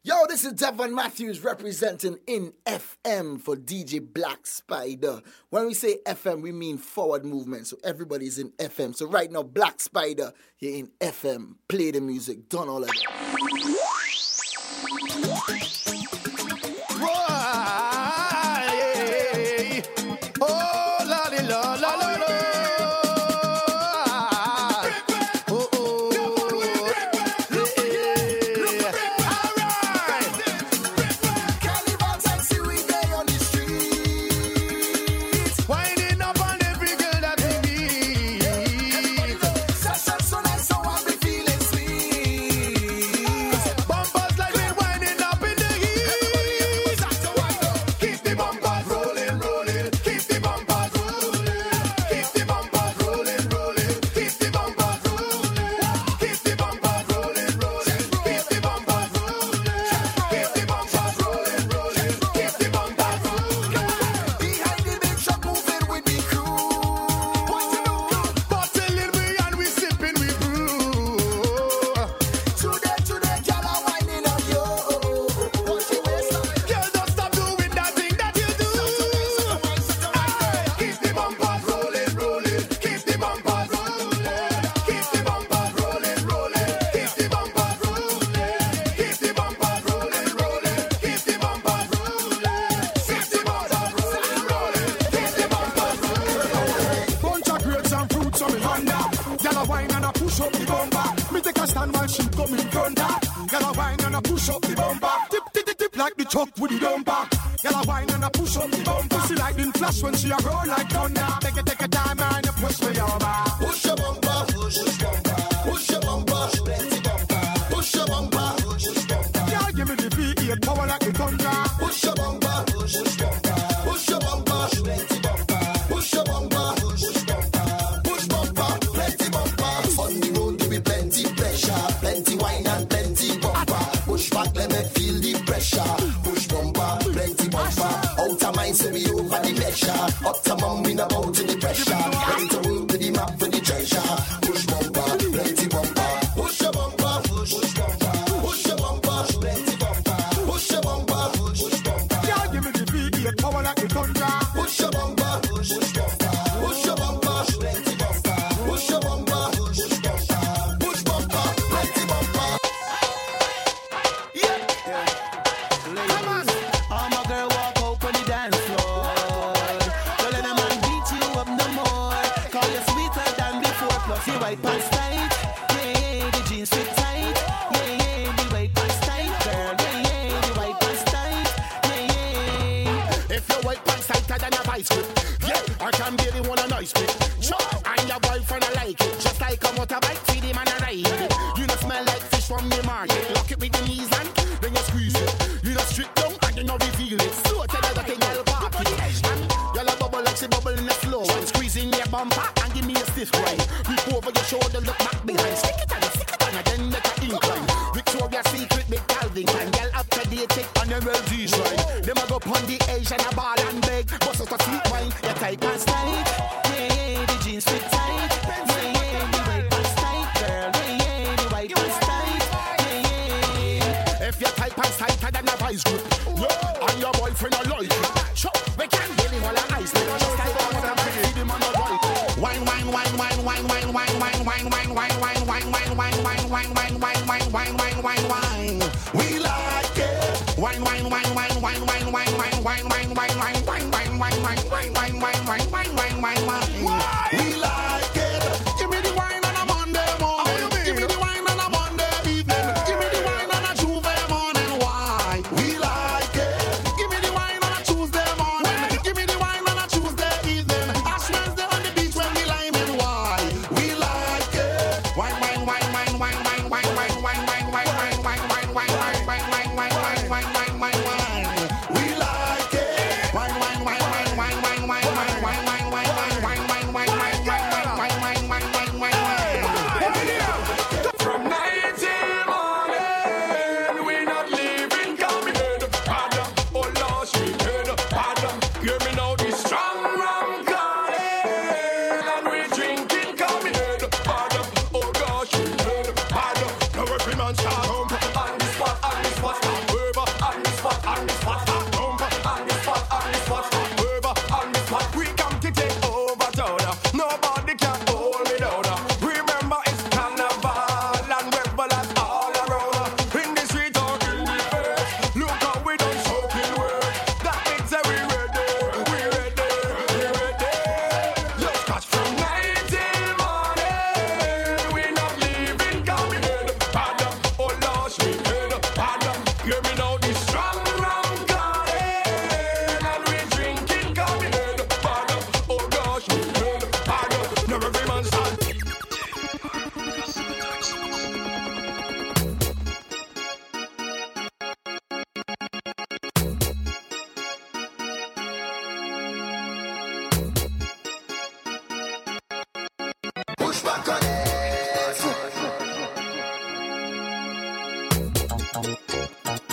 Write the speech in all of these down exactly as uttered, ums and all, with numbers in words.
Yo, this is Devon Matthews representing in F M for D J Black Spider. When we say F M, we mean forward movement, so everybody's in F M. So right now, Black Spider, you're in F M. Play the music, done all of that. Tuesday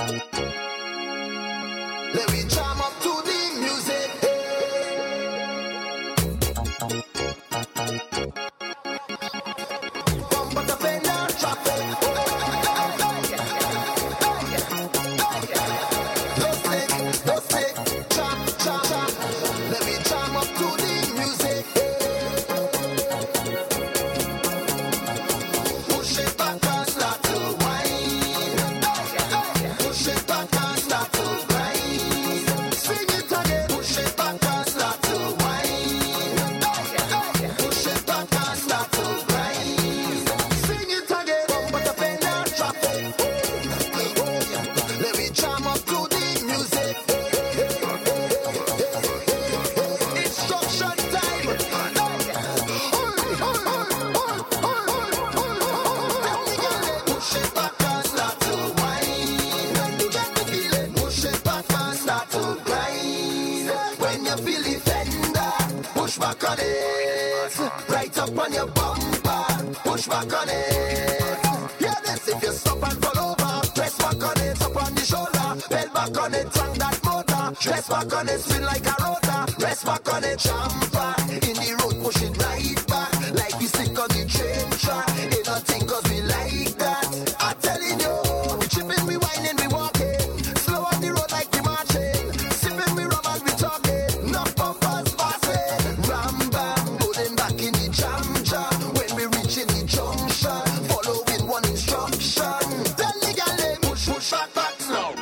Let me jam up to the music. Bumper to play now traffic. No stick, no stick, chop, chop, chop. Let me jam up to the music. Push it back and start to whine. Push it back and start to grind. Sing it again. Push it back and start to whine. Push it back and start to grind. Sing it again. Bumper to play now traffic. Let me jam up to the music. Instruction time. Push it back and start to whine. When you get the feeling, push it back and start to grind. When you feel the fender, push back on it. Right up on your bumper, push back on it. Yeah, this if you stop and fall over, press back on it, up on the shoulder, bend back on it, turn that motor, press back on it, spin like a rotor, press back on it, jumper, in the road, push it right back, like we stick on the train track, ain't nothing cause we like that, I'm telling you, we tripping, we whining, we walking, slow on the road like we marching, sipping we rum as we talking, no bumpers passing, ram bam, pulling back in the jam jam, when we reaching the junction, following one instruction, tell the gal they push, push back back slow,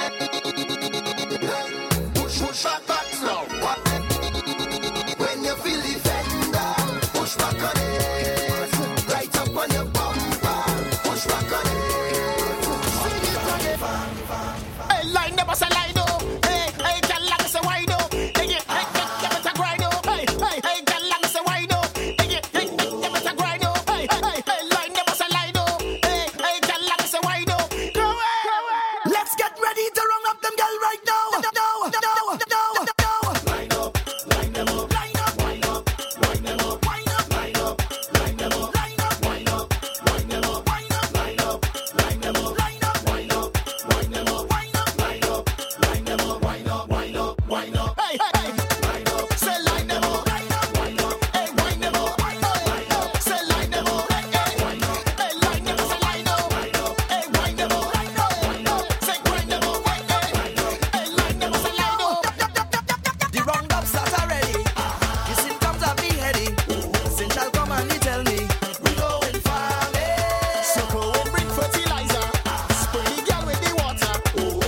push, push back back slow, when you feel the fender, push back on it, right up on your bumper, push back on it, sing it again. Hey, line never say lie do. Hey, hey, girl, let me say why do. Hey, yeah, hey, hey, give it a grind do. Hey, hey, hey, girl, let me say why do. Hey, yeah, hey, give it a grind do. Hey, hey, hey, line never say lie do. Hey, hey, girl, let me say why do. Go away, go away. Let's get ready to run up them girl right now. Now, now, now, now, now. Line up, line them up, Line up, line up, line them up, line up, line up, line them up, line up, line up, line them up, line up, line up, line them up, line up, line up, line them up, line up. line up, line them up, line up, line up, line up. Hey, hey, hey. Line up, say line them up, line up, line up. Hey, line them up, line up, line up. Say line them up, hey, hey, line up. Hey, line them up, say line up, line up. Hey, line them up, line up, line up. Say grind them up, hey, hey, line up. Hey, line them up, say line up. The roundup start already. The symptoms have me heady. Since I'll come and he tell me we going farming. So go and bring fertilizer. Spray the girl with the water.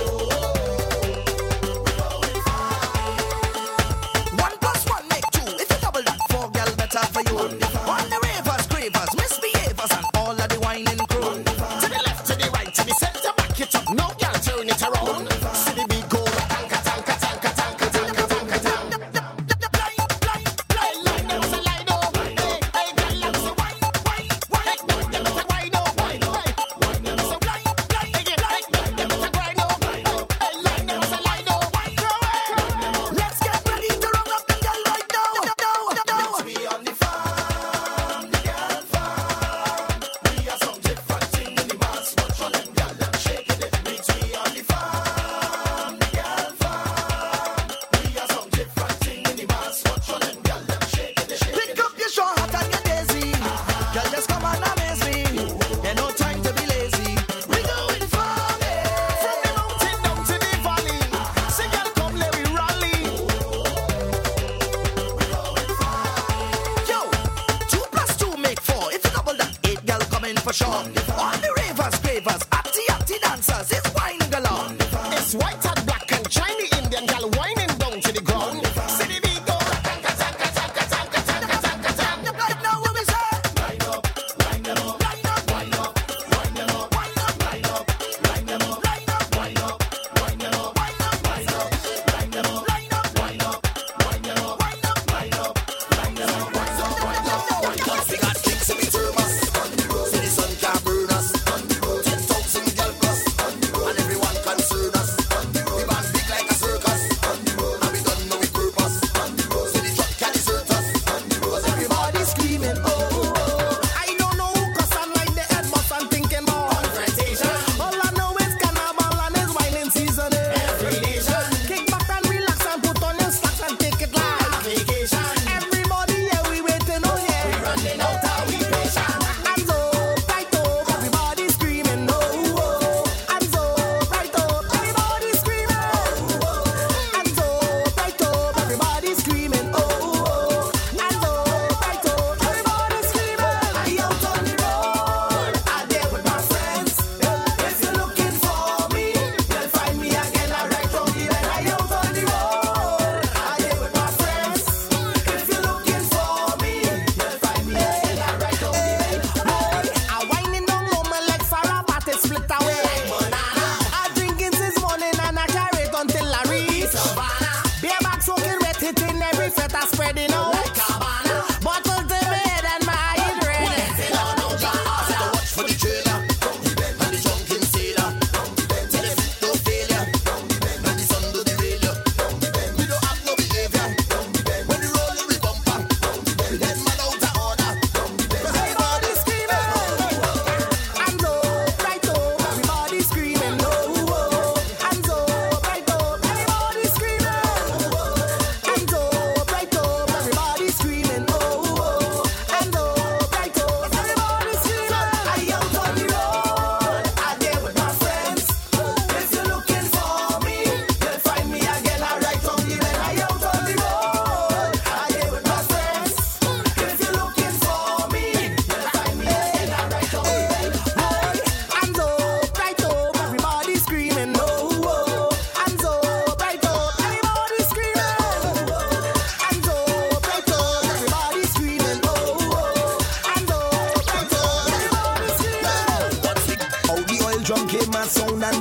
One plus one make two. If you double that, four girl better for you. On the ravers, cravers, misbehavers, and all of the whining crew. To the left, to the right, to the center, back it up. No girl turn it around. See the beat go tanka tanka tanka tanka tanka tanka tanka. Hey, line them say line up. Hey, hey, girl, let me say wine, wine, wine. Hey, them them say wine up, wine up. Hey, line them say line, line. Hey, yeah, hey, them them say grind up. Hey, hey, line them say line up. Go away. Let's get ready to run up them girl right now. Now, now. We on the farm, the girl farm. We are some different thing in the mass, but for them girl them shaking it. Meet we on the farm, the girl farm. We are some different thing in the mass, but for them girl them shaking it. Pick up your straw hat and your daisy. Girl, just come and amaze me. Ain't no time to be lazy. We going farming. From the mountain down to the valley, say girl come let we rally. Yo, two plus two make four. If you double that, eight girl coming for sure. All the ravers, cravers, acty, acty dancers, it's wine galore. It's white and black and shiny Indian girl whining down to the ground. See the beat go tanka tanka tanka tanka tanka tanka tanka. Right now, what we say? Line up, line them up, Line up, line up, line them up, line up, line up, line them up, line up, line up, line them up, line up, line up, line them up, line up, line up, line them up, line up. line up, line them up, line up, line up, line up. We got things in the thermos. See the sun can't burn us. ten thousand girl plus. And everyone concern us. We band big like a circus.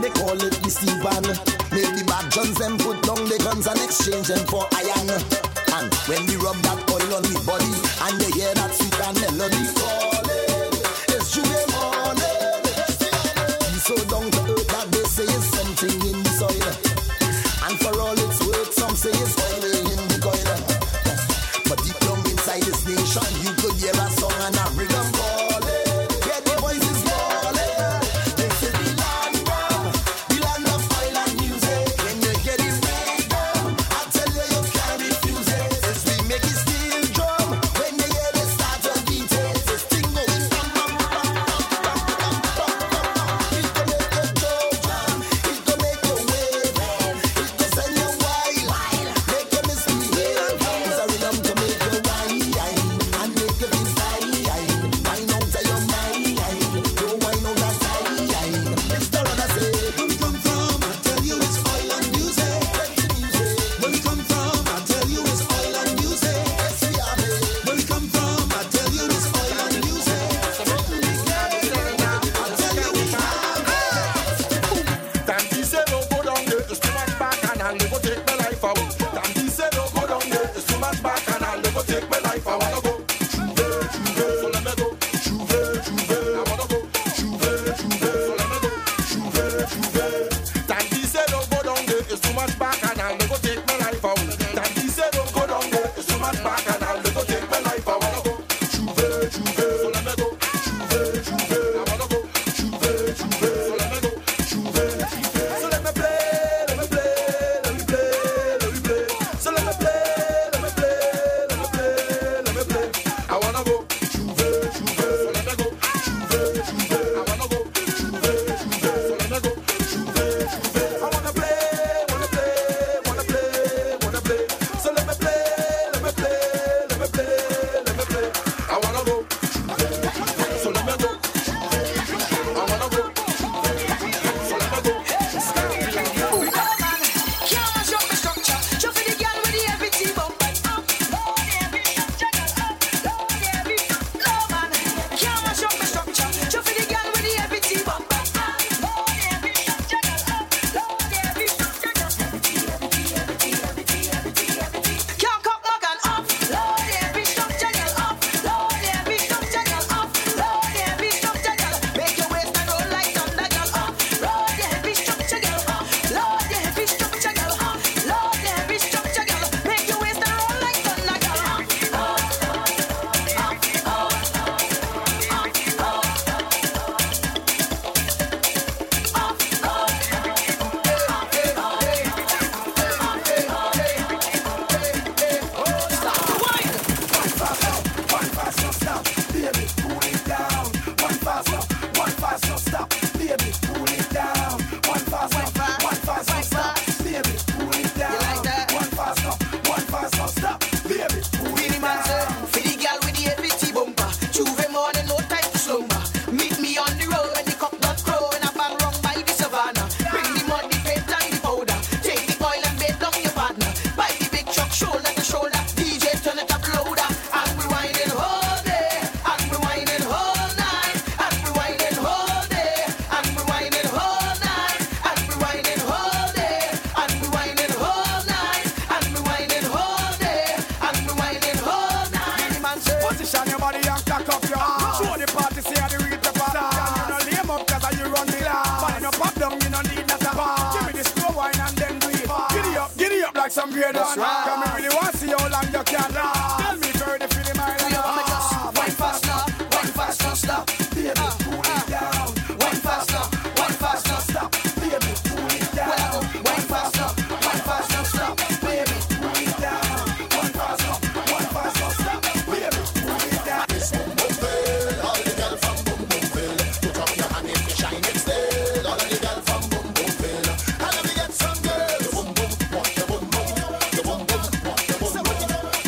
they call it the Steven. Make the bad Johns them put down the guns and exchange them for iron. And when we rub that oil on the body and you hear that sweet and melody calling, it's Juve morning. He's so down to earth that they say it's something in the soil. And for all its worth, some say it's oil in the coil. But deep down inside this nation, you could hear a song and a rhythm calling. Hear the voices calling. This is the land of, the land of oil and music. When you hear the rhythm, I tell you you can't refuse it. It's we make it steel drum. When you hear the start to beat it, this thing going bam bam bam bam bam bam bam. It go make you jump, it go make you wave, it go send you wild, make you misbehave. It's a rhythm to make you whine and make you feel fine. Wine out of your mind, don't wine out that time. It's the one I say. Where we come from, I tell you it's oil and music. Where we come from, I tell you it's oil and music. Yes, we are there. Where we come from, I tell you it's oil and music. I tell you we are. Tanti say don't go down there, it's too much back and I'll never take my life away. Tanti say don't go down there, it's too much back and I'll never take my life. I wanna go Juve, Juve, so let me go Juve, Juve. I wanna go Juve, Juve, so let me go Juve, Juve. Tanti say don't go down there, it's too much back and I'll never take my life away. Tanti say don't go down there, it's too much back and I'll never take my life. I wanna go Juve, Juve, so let me go Juve, Juve. I wanna go Juve, Juve, so let me go Juve, Juve. So let me play, let me play, let me play, let me play. So let me play, let me play, let me play, let me play. I wanna go Juve, Juve, so let me go Juve, Juve. I wanna go Juve, Juve, so let me go Juve, Juve. I wanna play, wanna play, wanna play, wanna play. So let me play, let me play, let me play, let me play. I wanna go Juve, Juve, so let me go Juve, Juve. I wanna go Juve, Juve, so let me go. Can't mash up the structure. Show for the girl with the heavy T-bump. Up, low, heavy structure, up, low, heavy. Low man. Can't mash up the structure. Show for the girl with the heavy T-bump. Up, low, heavy structure, up, low, heavy structure. Can't cock my gun up, low, heavy structure, up, low, heavy structure, up, low, heavy structure. Make your waist and roll like thunder, girl. Up, low, heavy structure, girl. Up, low, heavy structure, girl. Up, low, heavy structure, girl. Make your waist and roll like thunder, girl. Up, up, up, up, One fast, no stop, baby, cool it down. One fast, no, one fast, no stop, baby, cool it down. One fast, no, one fast, no stop, baby, cool it down. One fast, no, one fast, no stop, baby, cool it Really man say, down. for the girl with the heavy T-bumper. Juve morning, no time to slumber. Meet me on the road when the cock not crow and I bang wrong by the savannah. Bring the mud, the paint and the powder. Take the oil and bed down your partner. Buy the big truck, shoulder to shoulder. D J turn it up louder. And we whining all day. And we whining all night. And we whining all day. And we whining all night. And we whining all day. And we whining all night. And we whining all day. And we whining all night. Really man say, Position your body and cock up your arm. Show the party, say the real pepper. You no lame up cause you run the line. Body no pop down, you no need that a Give me the slow wine and then do it. Giddy up, giddy up like some grade one. Cause me really want to see how long you can last. Tell me for the feeling my you want me just wine fast now, wine fast now, stop. Baby, cool it down. Wine fast now, wine fast now, stop. Baby, cool it down. Wine fast now, wine fast now, stop. Baby, cool it down. One fast, no, one fast, no stop, baby, cool it down. All the girl from Boom Boomville, put up your hand if you shine it still. All of the girl from Boom Boomville, and let me get some girls. Boom boom, walk your boom boom, the boom boom, walk your boom boom.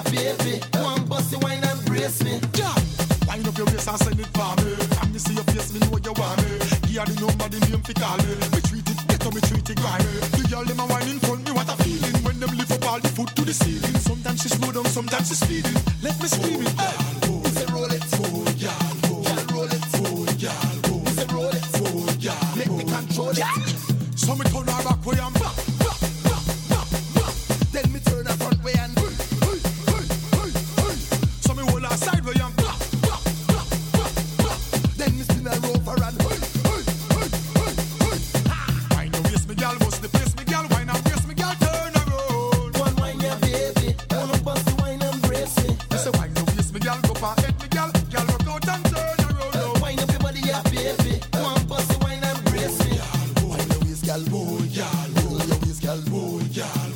baby. One bossy wine and brace me. Yeah. Wind up your waist and send it for me. And me see your face, me know you want me. Give her the number, the name fi call me. Me treat it better, me treat it grimy. The girl them a wine in front me, what a feeling. When them lift up all the foot to the ceiling. Sometimes she slow down, sometimes she speeding. Let me scream it. We say roll it, Oh, girl, go. girl roll it, Oh, girl, go. we say roll it, Oh, girl, make me control it. so me turn her back way and back, back, back, back, back. Then me turn her front way and Hey, hey, hey, hey, hey. So me hold her side way and back, back, back, back, back. then me spin her over and Hey, hey, hey, hey, hey. Wine your waist, me gal, bust the place, me gal. Wine and waist, me gal, turn around. one wine ya baby. One bossy wine and brace me. Me say wine your waist, me gal, go for head, me gal. Gal rock out and turn around. now. Wine up your body ya baby. One bossy wine and brace me. Wine your waist, gal, boy, gal, roll your waist, gal, boy, gal.